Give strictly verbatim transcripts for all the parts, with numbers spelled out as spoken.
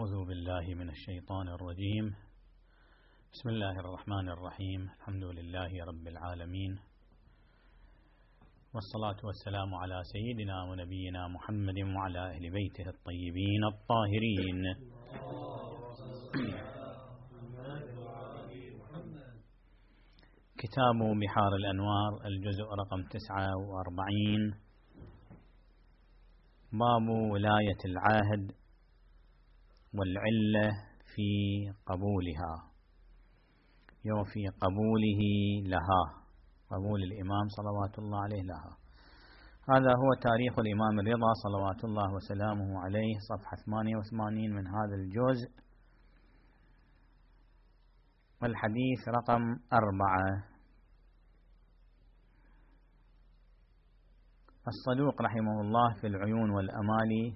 أعوذ بالله من الشيطان الرجيم. بسم الله الرحمن الرحيم. الحمد لله رب العالمين، والصلاة والسلام على سيدنا ونبينا محمد وعلى أهل بيته الطيبين الطاهرين. كتاب بحار الأنوار، الجزء رقم تسعة وأربعين، باب ولاية العهد والعلة في قبولها، يو في قبوله لها، قبول الإمام صلوات الله عليه لها. هذا هو تاريخ الإمام الرضا صلوات الله وسلامه عليه، صفحة ثمانية وثمانين من هذا الجزء، والحديث رقم أربعة. الصدوق رحمه الله في العيون والأمالي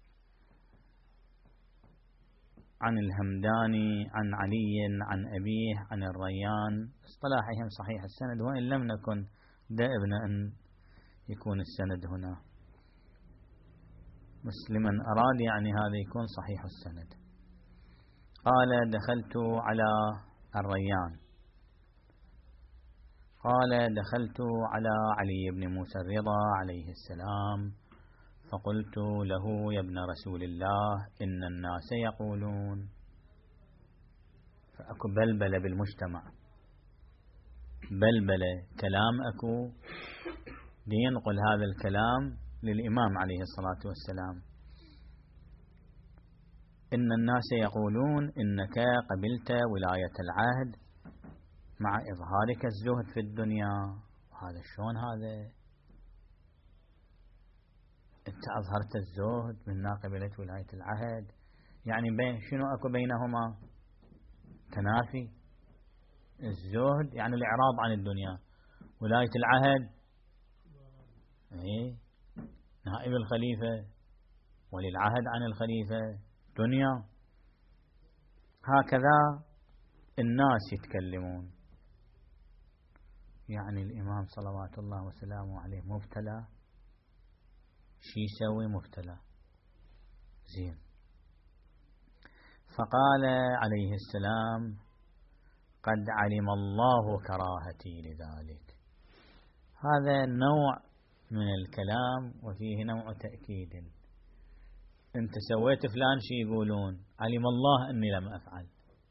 عن الهمداني عن علي عن أبيه عن الريان، اصطلاحهم صحيح السند، وإن لم نكن دائبنا أن يكون السند هنا. مسلما أراد يعني هذا يكون صحيح السند. قال: دخلت على الريان، قال: دخلت على علي بن موسى الرضا عليه السلام فقلت له: يا ابن رسول الله، إن الناس يقولون. فأكو بلبلة بالمجتمع، بلبلة كلام أكو لينقل هذا الكلام للإمام عليه الصلاة والسلام. إن الناس يقولون إنك قبلت ولاية العهد مع إظهارك الزهد في الدنيا. وهذا شلون هذا؟ أنت أظهرت الزهد من قبلة ولاية العهد، يعني بين شنو أكو بينهما؟ تنافي. الزهد يعني الإعراض عن الدنيا، ولاية العهد إيه؟ نائب الخليفة، وللعهد عن الخليفة دنيا. هكذا الناس يتكلمون. يعني الإمام صلوات الله وسلامه عليه مبتلى، شي يسوي؟ مبتلى. زين. فقال عليه السلام: قد علم الله كراهتي لذلك. هذا نوع من الكلام وفيه نوع تأكيد. انت سويت فلان، شي يقولون؟ علم الله أني لم أفعل.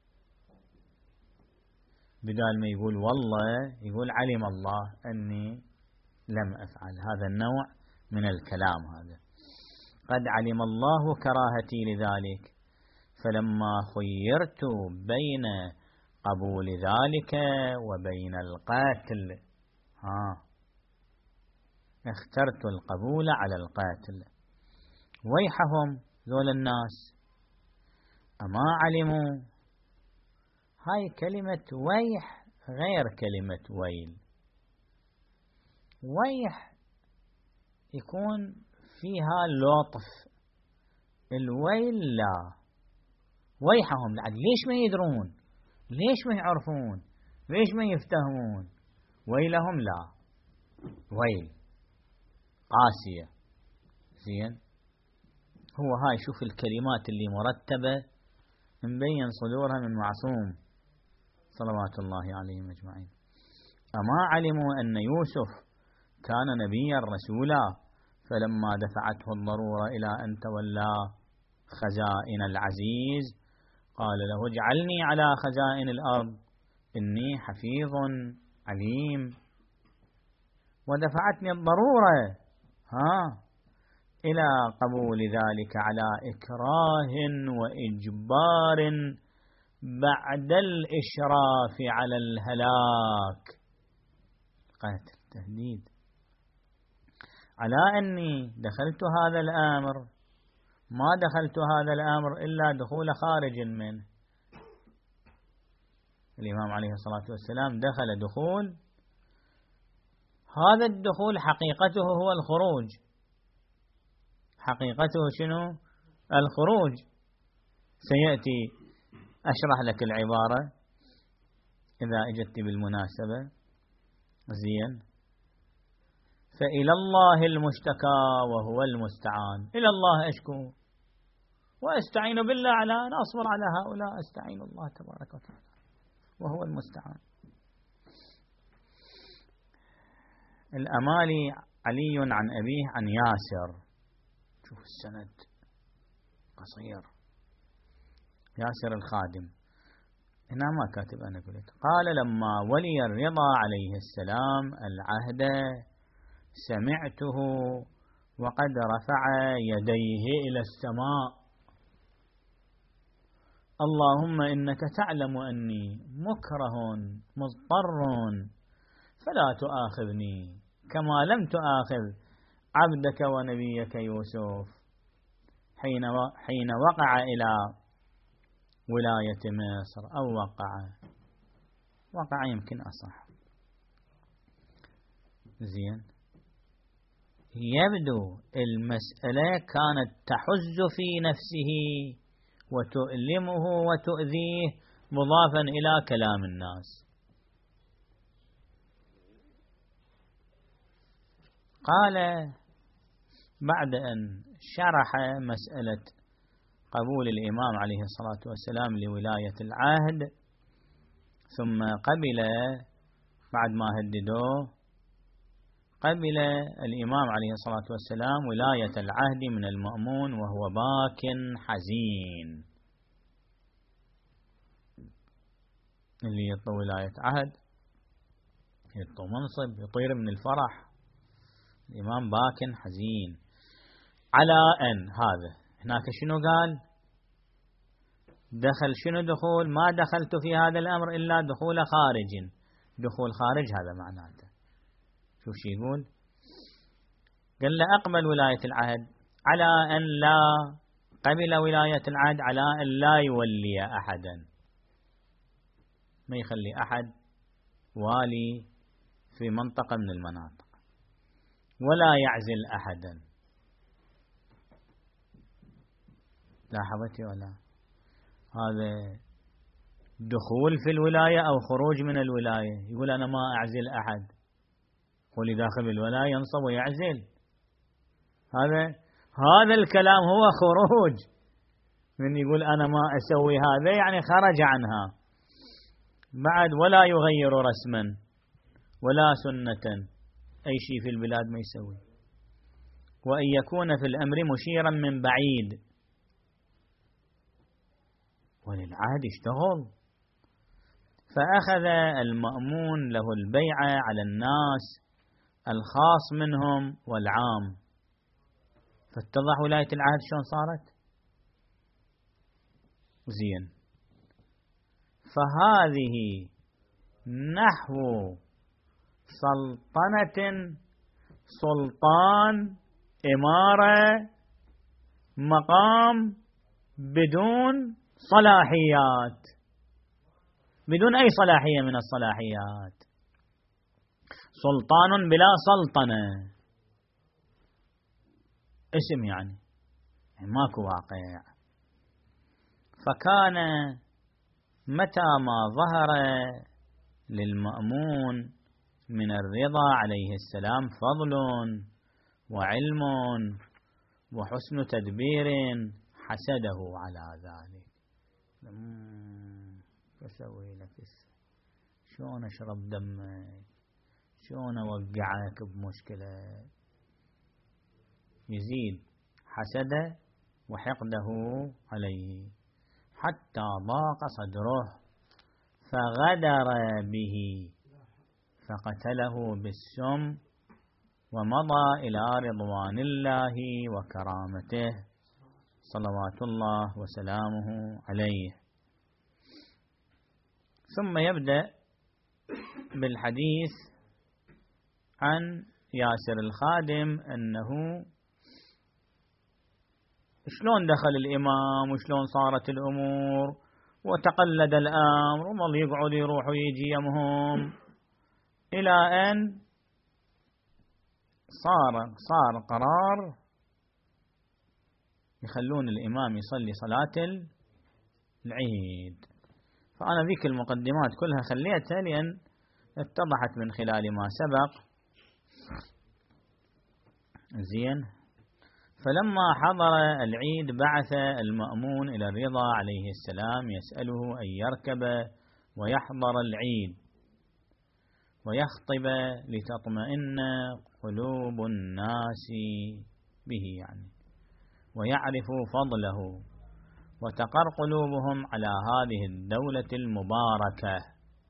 بدال ما يقول والله، يقول علم الله أني لم أفعل. هذا النوع من الكلام هذا. قد علم الله كراهتي لذلك، فلما خيرت بين قبول ذلك وبين القاتل، ها اخترت القبول على القاتل. ويحهم ذول الناس، أما علموا. هاي كلمة ويح غير كلمة ويل. ويح يكون فيها لطف، الويل لا. ويحهم لعد ليش ما يدرون، ليش ما يعرفون، ليش ما يفتهمون. ويلهم لا، ويل قاسية. زين. هو هاي شوف الكلمات اللي مرتبة مبين صدورها من معصوم صلوات الله عليهم أجمعين. أما علموا أن يوسف كان نبيا رسولا، فلما دفعته الضرورة إلى أن تولى خزائن العزيز قال له: اجعلني على خزائن الأرض إني حفيظ عليم. ودفعتني الضرورة ها إلى قبول ذلك على إكراه وإجبار بعد الإشراف على الهلاك. قتل، تهديد، على أني دخلت هذا الأمر، ما دخلت هذا الأمر إلا دخول خارج منه. الإمام عليه الصلاة والسلام دخل دخول، هذا الدخول حقيقته هو الخروج. حقيقته شنو؟ الخروج. سيأتي أشرح لك العبارة إذا أجدت بالمناسبة. زين. فإلى الله المشتكى وهو المستعان. إلى الله أشكو، وأستعين بالله على أن أصبر على هؤلاء، أستعين الله تبارك وتعالى وهو المستعان. الأمالي علي عن أبيه عن ياسر، شوف السند قصير، ياسر الخادم هنا ما كاتب أنا قلت. قال لما ولي الرضا عليه السلام العهد سمعته وقد رفع يديه إلى السماء: اللهم إنك تعلم أني مكره مضطر فلا تؤاخذني كما لم تؤاخذ عبدك ونبيك يوسف حين حين وقع إلى ولاية مصر، أو وقع وقع يمكن أصح. زين، يبدو المسألة كانت تحز في نفسه وتؤلمه وتؤذيه مضافا إلى كلام الناس. قال بعد أن شرح مسألة قبول الإمام عليه الصلاة والسلام لولاية العهد، ثم قبل بعد ما هددوه قبل الإمام عليه الصلاة والسلام ولاية العهد من المأمون وهو باك حزين. اللي يطلب ولاية عهد يطلب منصب يطير من الفرح، الإمام باك حزين على أن هذا. هناك شنو قال؟ دخل شنو دخول؟ ما دخلت في هذا الأمر إلا دخول خارج. دخول خارج هذا معناته شوف شو يقول؟ قال له أقبل ولاية العهد على أن لا قبل ولاية العهد على أن لا يولي أحدا، ما يخلي أحد والي في منطقة من المناطق ولا يعزل أحدا. لاحظتي ولا؟ هذا دخول في الولاية أو خروج من الولاية. يقول أنا ما أعزل أحد، قولي داخل الولاية ينصب ويعزل. هذا هذا الكلام هو خروج. من يقول أنا ما أسوي هذا يعني خرج عنها. بعد ولا يغير رسما ولا سنة، أي شيء في البلاد ما يسوي، وأن يكون في الأمر مشيرا من بعيد. وللعهد اشتغل، فأخذ المأمون له البيعة على الناس الخاص منهم والعام. فاتضح ولاية العهد شلون صارت. زين، فهذه نحو سلطنة، سلطان، إمارة، مقام بدون صلاحيات، بدون أي صلاحية من الصلاحيات، سلطان بلا سلطنة، اسم يعني ماكو واقع. فكان متى ما ظهر للمأمون من الرضا عليه السلام فضل وعلم وحسن تدبير حسده على ذلك. فسوي لك شلون اشرب دمك، شلون اوقعك بمشكلة. يزيد حسده وحقده عليه حتى ضاق صدره فغدر به فقتله بالسم ومضى إلى رضوان الله وكرامته صلوات الله وسلامه عليه. ثم يبدأ بالحديث عن ياسر الخادم أنه شلون دخل الإمام وشلون صارت الأمور وتقلد الأمر وظل يقعد يروح ويجي يمهم إلى أن صار صار قرار يخلون الإمام يصلي صلاة العيد. فأنا ذيك المقدمات كلها خليتها لأن اتضحت من خلال ما سبق. زين، فلما حضر العيد بعث المأمون إلى الرضا عليه السلام يسأله أن يركب ويحضر العيد ويخطب لتطمئن قلوب الناس به يعني ويعرفوا فضله وتقر قلوبهم على هذه الدولة المباركة،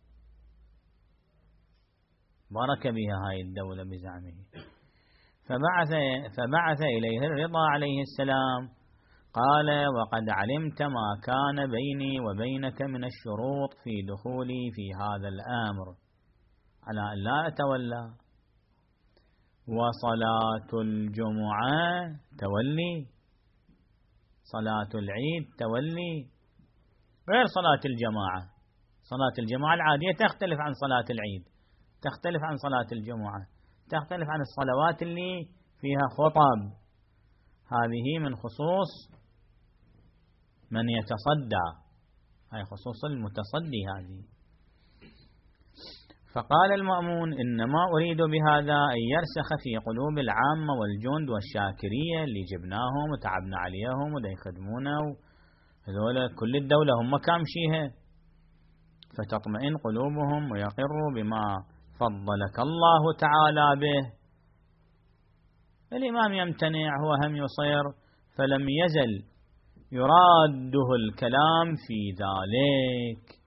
بارك بها هاي الدولة بزعمه. فبعث, فبعث إليه الرضا عليه السلام قال: وقد علمت ما كان بيني وبينك من الشروط في دخولي في هذا الأمر على أن لا أتولى، وصلاة الجمعة تولي، صلاة العيد تولي، غير صلاة الجماعة. صلاة الجماعة العادية تختلف عن صلاة العيد، تختلف عن صلاة الجمعة، تختلف عن الصلوات اللي فيها خطب، هذه من خصوص من يتصدى، هاي خصوص المتصدي هذه. فقال المأمون: إنما أريد بهذا أن يرسخ في قلوب العامة والجند والشاكرية اللي جبناهم وتعبنا عليهم ودا يخدمونا، هذول كل الدولة هم كامشيها، فتطمئن قلوبهم ويقروا بما فضلك الله تعالى به. الإمام يمتنع، هو هم يصير، فلم يزل يراده الكلام في ذلك.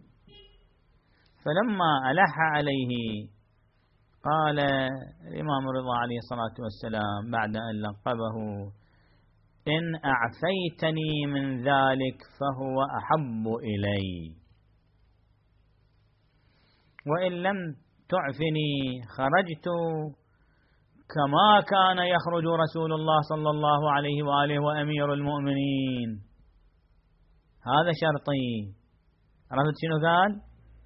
فلما ألح عليه قال الإمام الرضا عليه الصلاة والسلام بعد أن لقبه: إن أعفيتني من ذلك فهو أحب إلي، وإن لم تعفني خرجت كما كان يخرج رسول الله صلى الله عليه وآله وأمير المؤمنين. هذا شرطي. عرفت شنو قال؟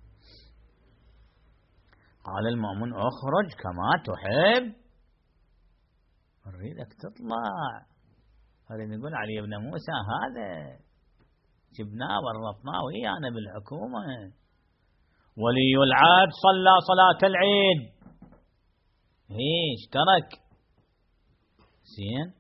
قال المأمون: أخرج كما تحب، أريدك تطلع. هذا يقول علي بن موسى هذا جبناه وربطناه ويانا بالحكومة، ولي العهد صلى صلاة العيد، هي اشترك زين.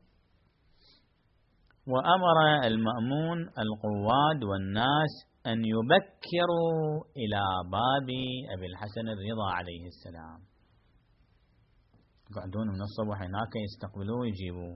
وأمر المأمون القواد والناس أن يبكروا إلى باب أبي الحسن الرضا عليه السلام، يقعدون من الصبح هناك يستقبلوه ويجيبوه.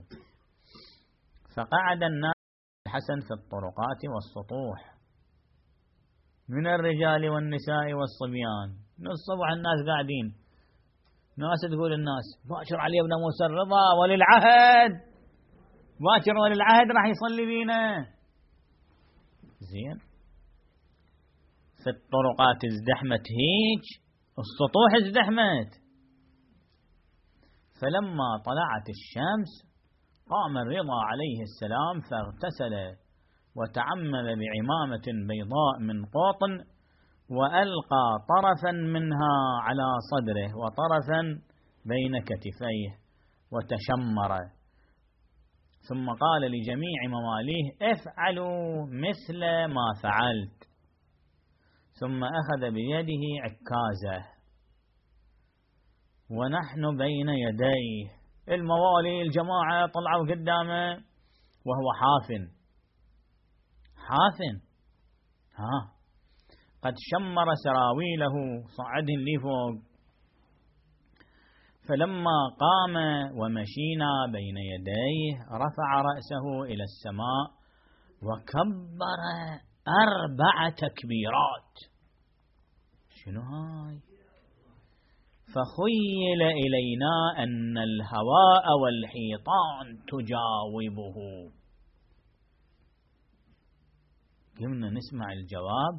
فقعد الناس الحسن في الطرقات والسطوح من الرجال والنساء والصبيان، من الصبح الناس قاعدين، ناس تقول الناس: باكر علي بن موسى الرضا ولي العهد، باكر ولي العهد راح يصلي بينا. زين. في الطرقات ازدحمت هيج، السطوح ازدحمت. فلما طلعت الشمس قام الرضا عليه السلام فاغتسل وتعمم بعمامة بيضاء من قطن، وألقى طرفا منها على صدره وطرفا بين كتفيه وتشمر، ثم قال لجميع مماليه: افعلوا مثل ما فعلت. ثم أخذ بيده عكازة ونحن بين يديه، الموالي الجماعة طلعوا قدامه وهو حافن حافن ها قد شمر سراويله صعدهن لي فوق. فلما قام ومشينا بين يديه رفع رأسه إلى السماء وكبر أربع تكبيرات. شنو هاي؟ فخيل إلينا أن الهواء والحيطان تجاوبه. قمنا نسمع الجواب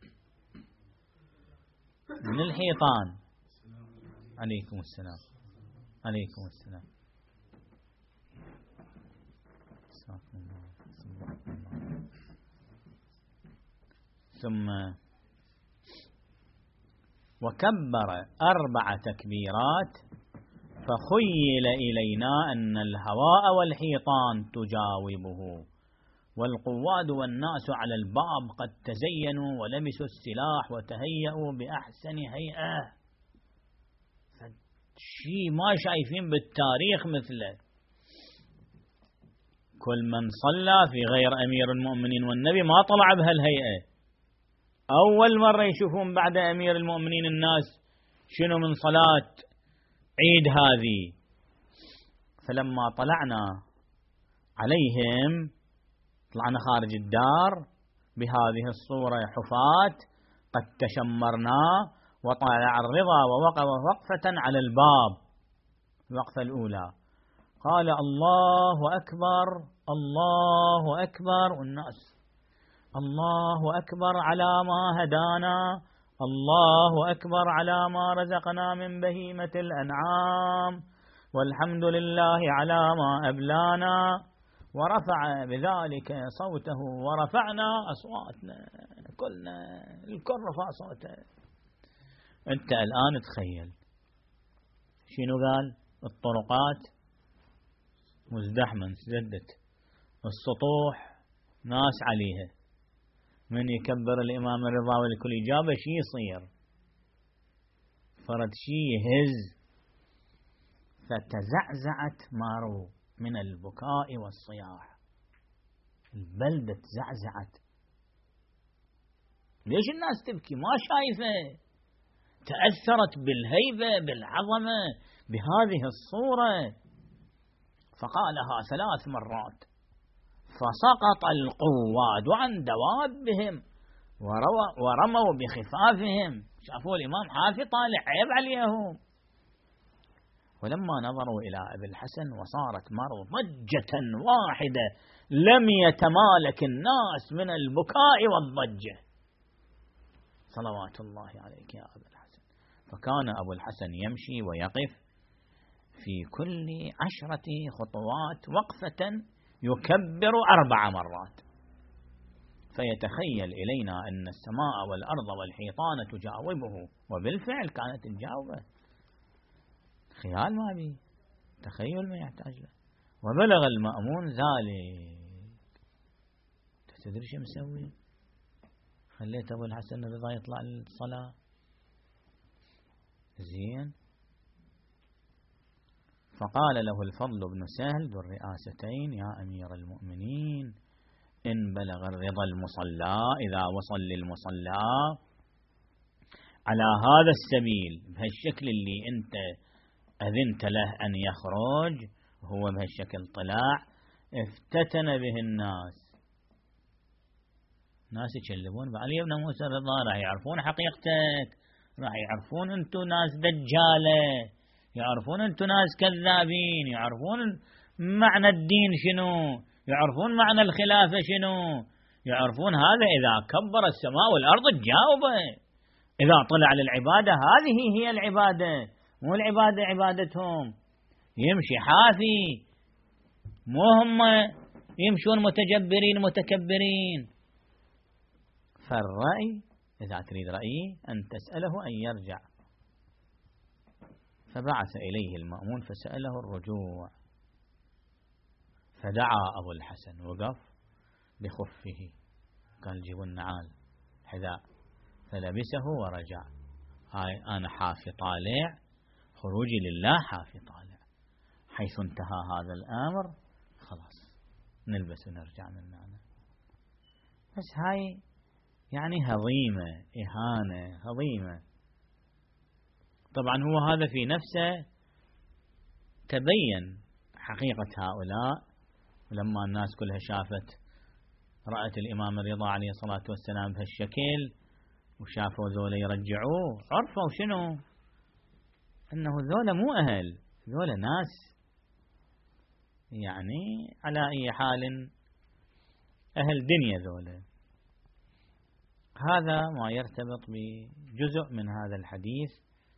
من الحيطان. عليكم السلام. عليكم السلام. ثم وكبر أربع تكبيرات فخيل إلينا أن الهواء والحيطان تجاوبه، والقواد والناس على الباب قد تزينوا ولبسوا السلاح وتهيأوا بأحسن هيئة. شيء ما شايفين بالتاريخ مثله. كل من صلى في غير أمير المؤمنين والنبي ما طلع بهالهيئة. أول مرة يشوفون بعد أمير المؤمنين الناس شنو من صلاة عيد هذه. فلما طلعنا عليهم طلعنا خارج الدار بهذه الصورة حفاة قد تشمرنا، وطلع الرضا ووقف وقفة على الباب الوقفة الأولى قال الله أكبر الله أكبر، والناس الله أكبر على ما هدانا، الله أكبر على ما رزقنا من بهيمة الأنعام، والحمد لله على ما أبلانا. ورفع بذلك صوته ورفعنا أصواتنا، كلنا الكل رفع صوته. أنت الآن تخيل شنو قال؟ الطرقات مزدحمة سدت، السطوح ناس عليها، من يكبر الإمام الرضا والكل إجابة شي يصير، فرد شي يهز. فتزعزعت مارو من البكاء والصياح، البلدة تزعزعت. ليش الناس تبكي؟ ما شايفة، تأثرت بالهيبة بالعظمة بهذه الصورة. فقالها ثلاث مرات فسقط القواد عن دوابهم ورموا بخفافهم. شافوا الإمام حافي طالع عيب عليهم. ولما نظروا إلى أبي الحسن وصارت مر ضجة واحدة لم يتمالك الناس من البكاء والضجة. صلوات الله عليك يا أبا الحسن. فكان أبو الحسن يمشي ويقف في كل عشرة خطوات وقفة يكبر أربع مرات، فيتخيل إلينا أن السماء والأرض والحيطان تجاوبه، وبالفعل كانت تجاوبه. خيال ما بي، تخيل ما يحتاج له. وبلغ المأمون ذلك. تدري شو مسوي؟ خليت أبو الحسن الرضا يطلع للصلاة. زين. فقال له الفضل بن سهل ذو الرئاستين: يا أمير المؤمنين، إن بلغ الرضا المصلى إذا وصل للمصلى على هذا السبيل بهالشكل اللي أنت أذنت له أن يخرج، هو بهالشكل طلع، افتتن به الناس. ناس يكلمون علي بن موسى الرضا، راح يعرفون حقيقتك، راح يعرفون أنتم ناس دجالة، يعرفون أنتم ناس كذابين، يعرفون معنى الدين شنو، يعرفون معنى الخلافة شنو، يعرفون هذا. إذا كبر السماء والأرض تجاوبه، إذا طلع للعبادة هذه هي العبادة، مو العبادة عبادتهم. يمشي حافي، مو هم يمشون متجبرين متكبرين. فالرأي إذا تريد رأيي أن تسأله أن يرجع. فبعث إليه المأمون فسأله الرجوع، فدعا أبو الحسن، وقف بخفه، قال جيبوا النعال حذاء، فلبسه ورجع. هاي أنا حافي طالع، خروجي لله حافي طالع. حيث انتهى هذا الأمر خلاص نلبس ونرجع من هنا. بس هاي يعني هضيمة، إهانة هضيمة. طبعا هو هذا في نفسه تبين حقيقة هؤلاء. ولما الناس كلها شافت، رأت الإمام الرضا عليه الصلاة والسلام بهالشكل، وشافوا ذولا يرجعوه، عرفوا شنو؟ أنه ذولا مو أهل، ذولا ناس يعني على أي حال أهل دنيا ذولا. هذا ما يرتبط بجزء من هذا الحديث.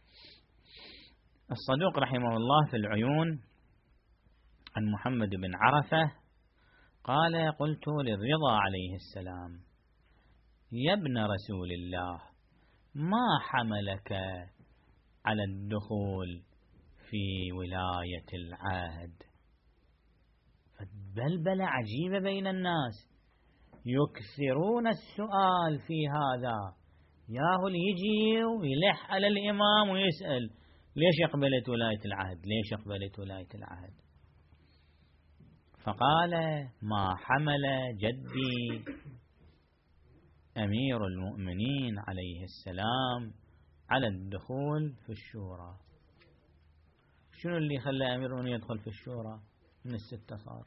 الصدوق رحمه الله في العيون عن محمد بن عرفة قال: قلت للرضا عليه السلام: يا ابن رسول الله، ما حملك على الدخول في ولاية العهد؟ فبلبلة عجيبة بين الناس، يكثرون السؤال في هذا. ياهو اللي يجي ويلح على الإمام ويسأل: ليش أقبلت ولاية العهد؟ ليش أقبلت ولاية العهد؟ فقال: ما حمل جدي أمير المؤمنين عليه السلام على الدخول في الشورى. شنو اللي خلى أمير المؤمنين يدخل في الشورى؟ من الستة صار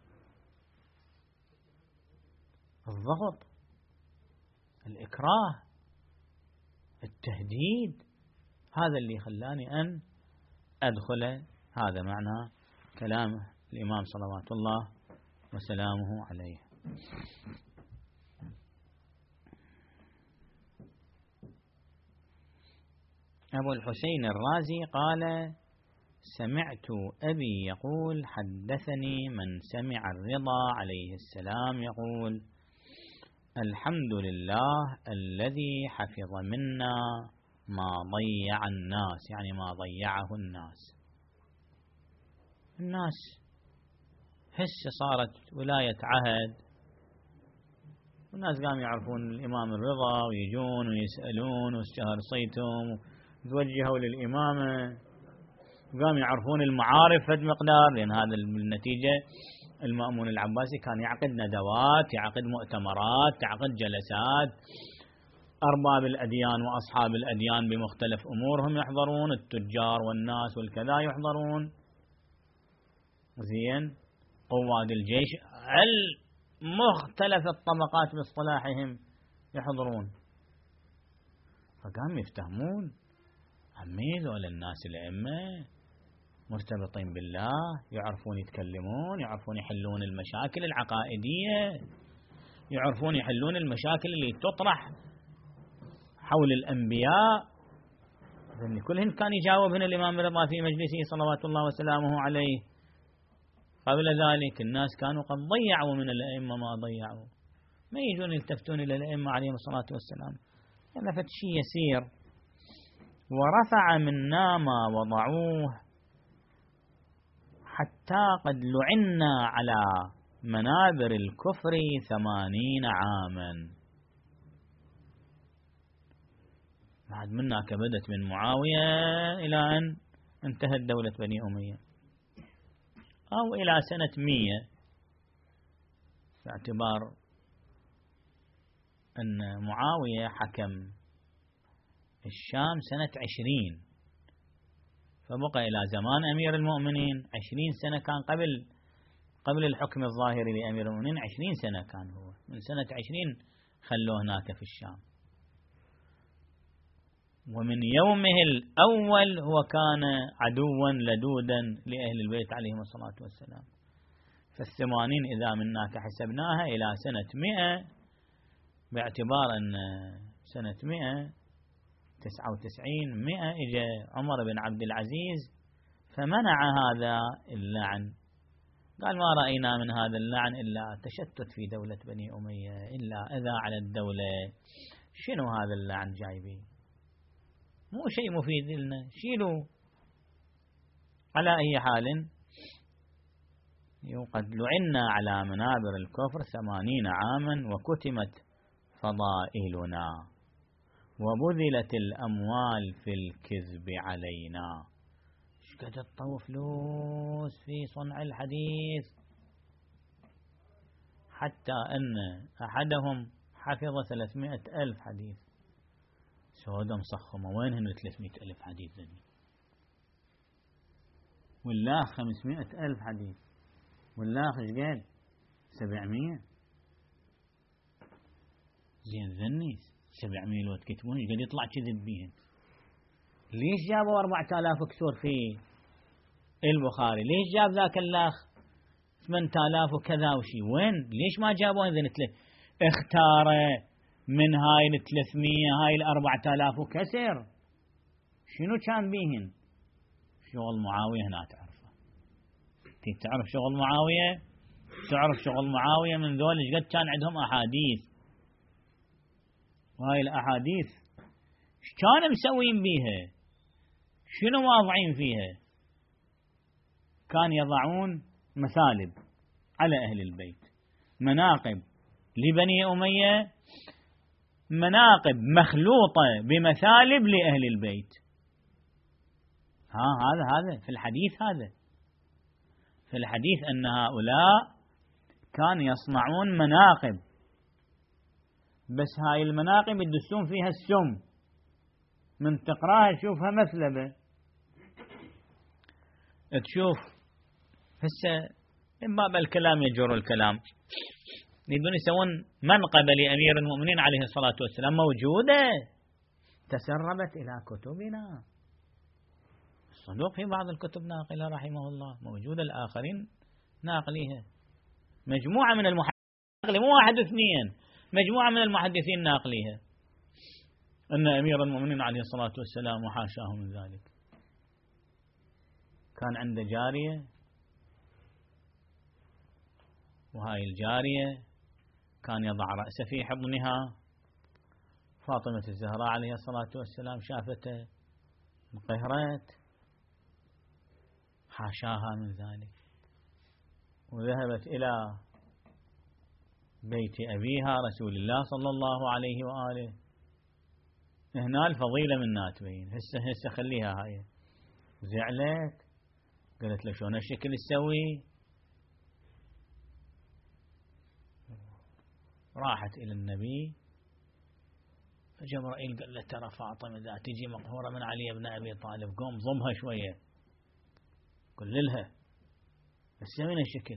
الضغط، الإكراه، التهديد، هذا اللي خلاني أن أدخل. هذا معنى كلام الإمام صلوات الله وسلامه عليه. أبو الحسين الرازي قال: سمعت أبي يقول: حدثني من سمع الرضا عليه السلام يقول: الحمد لله الذي حفظ منا ما ضيع الناس، يعني ما ضيعه الناس. الناس هسه صارت ولاية عهد، والناس قاموا يعرفون الإمام الرضا ويجون ويسألون واشتهر صيتهم وتوجهوا للإمامة، قاموا يعرفون المعارف فد مقدار، لأن هذا النتيجة المأمون العباسي كان يعقد ندوات، يعقد مؤتمرات، يعقد جلسات، أرباب الأديان وأصحاب الأديان بمختلف أمورهم يحضرون، التجار والناس والكذا يحضرون، زين، قواد الجيش المختلف الطبقات باصطلاحهم يحضرون. فقام يفتهمون عمي ذول الناس الأئمة مرتبطين بالله، يعرفون يتكلمون، يعرفون يحلون المشاكل العقائدية، يعرفون يحلون المشاكل اللي تطرح حول الأنبياء. كلهن كان يجاوبهن الإمام الرضا في مجلسه صلوات الله وسلامه عليه. قبل ذلك الناس كانوا قد ضيعوا من الأئمة ما ضيعوا، ما يجون يلتفتون إلى الأئمة عليهم الصلاة والسلام، لأن فتشي يسير. ورفع منا ما وضعوه حتى قد لعنا على منابر الكفر ثمانين عاما. بعد منا كبدت من معاوية إلى أن انتهت دولة بني أمية، أو إلى سنة مية، باعتبار أن معاوية حكم الشام سنة عشرين، فبقى إلى زمان أمير المؤمنين عشرين سنة، كان قبل قبل الحكم الظاهري لأمير المؤمنين عشرين سنة، كان هو من سنة عشرين خلوه هناك في الشام. ومن يومه الأول هو كان عدوا لدودا لأهل البيت عليهم الصلاة والسلام. فالثمانين إذا منا كحسبناها إلى سنة مئة، باعتبار أن سنة مئة تسعة وتسعين مئة إجا عمر بن عبد العزيز فمنع هذا اللعن، قال: ما رأينا من هذا اللعن إلا تشتت في دولة بني أمية، إلا أذى على الدولة. شنو هذا اللعن جايبين؟ مو شيء مفيد لنا، شيلوا. على أي حال قد لعنا على منابر الكفر ثمانين عاما، وكتمت فضائلنا، وبذلت الأموال في الكذب علينا. ايش قد تطوا فلوس في صنع الحديث، حتى أن أحدهم حفظ ثلاثمائة ألف حديث. سودة مصخمة، وين هن ثلاثمائة ألف حديث ذني؟ والله خمسمائة ألف حديث، والله ايش قال؟ سبعمائة. زين ذني سبعمائة لو تكتبون ايش قد يطلع كذب بيهن؟ ليش جابوا أربعة آلاف كسور في البخاري؟ ليش جاب ذاك اللاخ ثمانية آلاف وكذا وشي؟ وين؟ ليش ما جابوا هذين ثلاث؟ اختار من هاي الثلاثمية هاي الأربعة آلاف وكسر. شنو كان بيهن؟ شغل معاوية هنا تعرفه. تي تعرف شغل معاوية؟ تعرف شغل معاوية من ذول ايش قد كان عندهم أحاديث، وهاي الأحاديث ايش كانوا مسوين بيها؟ شنو واضعين فيها؟ كان يضعون مثالب على أهل البيت، مناقب لبني أمية، مناقب مخلوطة بمثالب لأهل البيت. ها هذا هذا في الحديث، هذا في الحديث أن هؤلاء كان يصنعون مناقب، بس هاي المناقب يدسون فيها السم، من تقراها تشوفها مثلبة، تشوف هسه من باب الكلام يجر الكلام، يريدون يسوون منقبة لأمير المؤمنين عليه الصلاة والسلام، موجودة تسربت إلى كتبنا، الصدوق في بعض الكتب ناقلة رحمه الله، موجودة الآخرين ناقليها، مجموعة من المحدثين، مو واحد اثنين، مجموعة من المحدثين ناقليها، أن أمير المؤمنين عليه الصلاة والسلام وحاشاه من ذلك كان عنده جارية، وهاي الجارية كان يضع رأسه في حضنها، فاطمة الزهراء عليه الصلاة والسلام شافته انقهرت، حاشاها من ذلك، وذهبت إلى بيت أبيها رسول الله صلى الله عليه وآله، هنا الفضيلة من تبين، هسه هسه خليها هاي، زعلت قالت له شلون الشكل تسوي، راحت إلى النبي، فجبرائيل قال له ترى فاطمة إذا تجي مقهورة من علي بن أبي طالب، قوم ضمها شوية، قل لها بس من الشكل،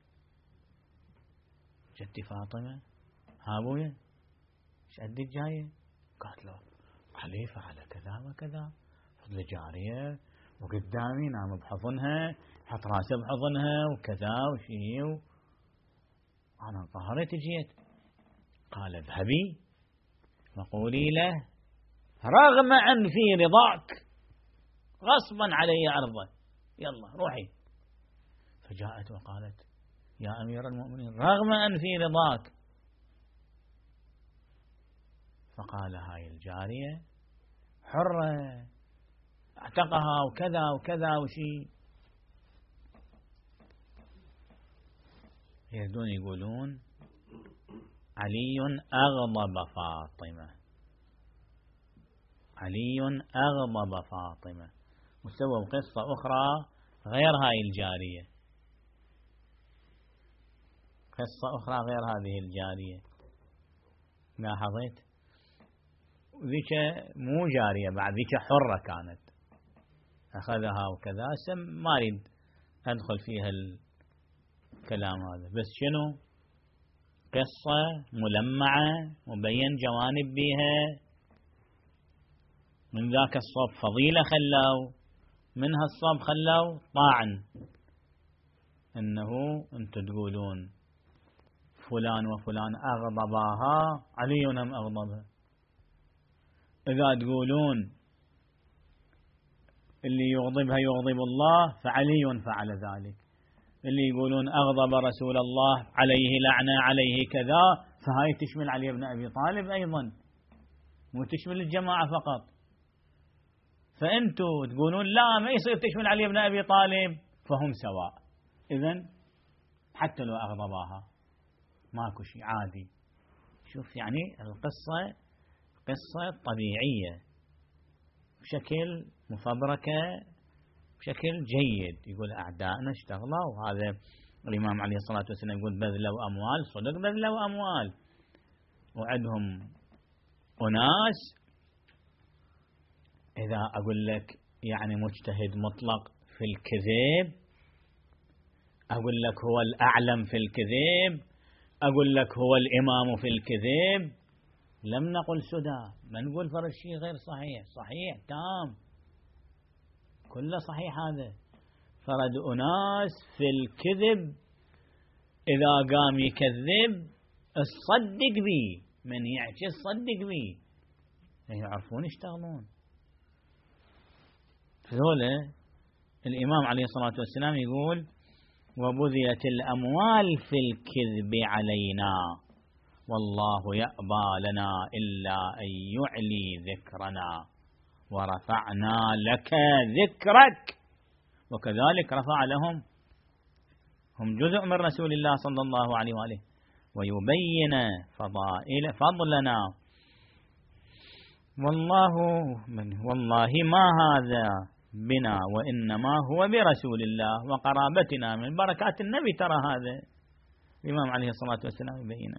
جدي فاطمة ها أبويا ايش عندك جاية، قالت له خليفة على كذا وكذا، فضل جارية وقدامي نام بحضنها، حط راسه بحضنها وكذا وشي، أنا انقهرت جيت، قال اذهبي وقولي له رغم أن في رضاك غصبا علي عرضه، يلا روحي، فجاءت وقالت يا أمير المؤمنين رغم أن في رضاك، فقال هاي الجارية حرة اعتقها وكذا وكذا وشي، يردون يقولون علي أغضب فاطمة، علي أغضب فاطمة، وسووا قصة أخرى غير هاي الجارية، قصة أخرى غير هذه الجارية، لاحظت ذيك مو جارية بعد، ذيك حرة كانت أخذها وكذا، ما أريد أدخل فيها الكلام هذا، بس شنو قصة ملمعة مبين جوانب بيها، من ذاك الصوب فضيلة خلوا، منها الصوب خلوا طاعن، أنه أنتم تقولون فلان وفلان أغضباها، علي هم أغضبها، إذا تقولون اللي يغضبها يغضب الله فعلي فعل ذلك، اللي يقولون أغضب رسول الله عليه لعنة عليه كذا، فهاي تشمل علي بن أبي طالب أيضا، مو تشمل الجماعة فقط، فأنتوا تقولون لا ما يصير تشمل علي بن أبي طالب، فهم سواء، إذن حتى لو أغضباها ماكو شيء عادي. شوف يعني القصة قصة طبيعية بشكل مفبركة بشكل جيد، يقول أعدائنا اشتغلوا، وهذا الإمام عليه الصلاة والسلام يقول بذلوا أموال، صدق بذلوا أموال، وعندهم أناس إذا أقول لك يعني مجتهد مطلق في الكذب، أقول لك هو الأعلم في الكذب، أقول لك هو الإمام في الكذب، لم نقل سدى، ما نقول فرد شيء غير صحيح، صحيح تام كله صحيح، هذا فرد أناس في الكذب إذا قام يكذب الصدق بي، من يعكس صدق بي، يعرفون يشتغلون هذول. الإمام عليه الصلاة والسلام يقول وبذيت الأموال في الكذب علينا والله يأبى لنا إلا أن يعلي ذكرنا ورفعنا لك ذكرك، وكذلك رفع لهم، هم جزء من رسول الله صلى الله عليه وآله، ويبين فضائل فضلنا، والله من والله ما هذا بنا وإنما هو برسول الله وقرابتنا من بركات النبي، ترى هذا الإمام عليه الصلاة والسلام يبين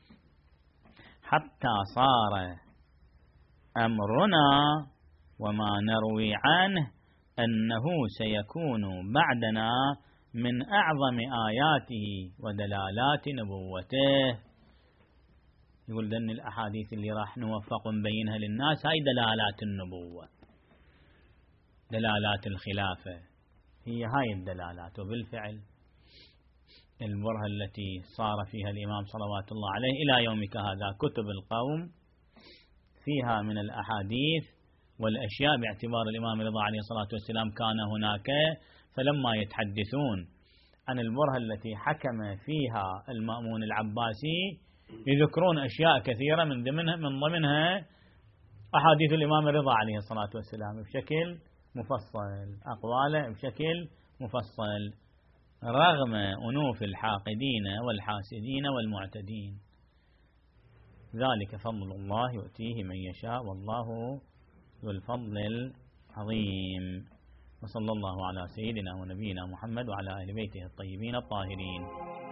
حتى صار أمرنا وما نروي عنه أنه سيكون بعدنا من أعظم آياته ودلالات نبوته. يقول ذن الأحاديث اللي راح نوفق نبينها للناس هاي دلالات النبوة، دلالات الخلافة، هي هاي الدلالات. وبالفعل البرهة التي صار فيها الإمام صلوات الله عليه إلى يومك هذا كتب القوم فيها من الأحاديث والأشياء باعتبار الإمام رضا عليه الصلاة والسلام كان هناك، فلما يتحدثون عن البرهة التي حكم فيها المأمون العباسي يذكرون أشياء كثيرة من ضمنها من ضمنها أحاديث الإمام رضا عليه الصلاة والسلام بشكل مفصل، أقواله بشكل مفصل، رغم أنوف الحاقدين والحاسدين والمعتدين. ذلك فضل الله يؤتيه من يشاء والله ذو الفضل العظيم. وصلى الله على سيدنا ونبينا محمد وعلى أهل بيته الطيبين الطاهرين.